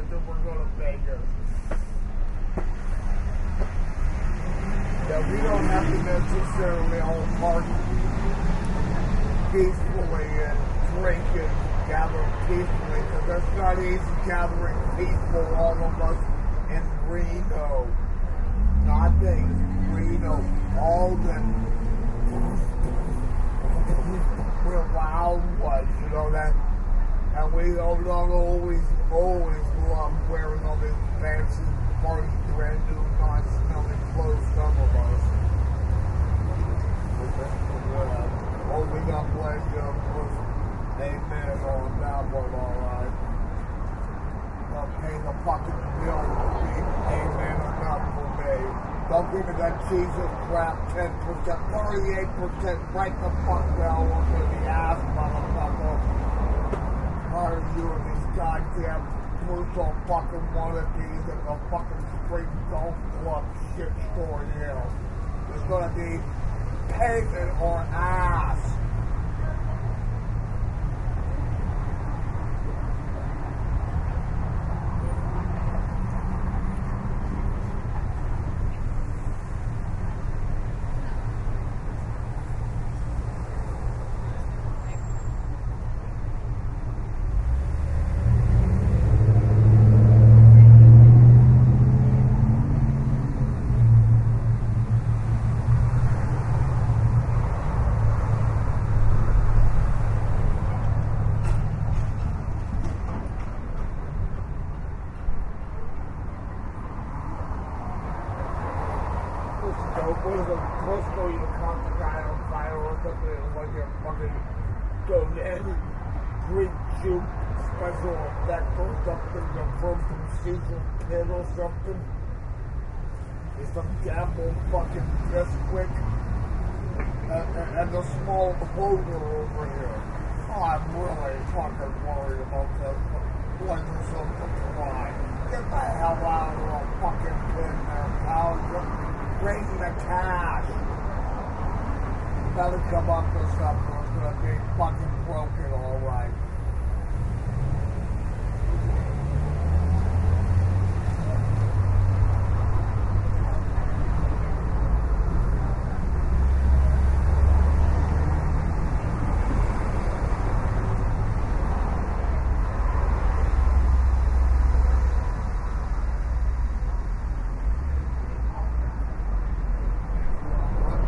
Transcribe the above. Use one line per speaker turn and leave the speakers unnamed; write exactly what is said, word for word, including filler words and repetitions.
that we're going to Vegas. That we don't have to necessarily all party peacefully and drink and gather peacefully, because that's not easy gathering peaceful, all of us in Reno. Not Vegas, Reno. All the real loud ones, you know that? And we don't, don't always, always love wearing all this fancy, party, brand new, non-smelling clothes, some of us. Oh, we got plenty of us. Amen on that one, alright. Don't pay the fucking bill for me. Amen enough for me. Don't give me that Jesus crap, ten percent, thirty-eight percent, right the fuck down into the ass, motherfucker. How are you and these goddamn brutal fucking wannabes at the fucking Spring Golf Club shit store here? It's gonna be pavement or ass. What is a Costco, you caught the guy on fire or something, it was like a fucking donated green juke special effect or something, the frozen Caesar pit or something. It's some gamble fucking Bisquick and, and, and the small holder over here. Oh, I'm really fucking worried about this. Like there's something fly. Get the hell out of the fucking pin there, pal. Bring the cash. Better come up with something. It's gonna be fucking broken, alright.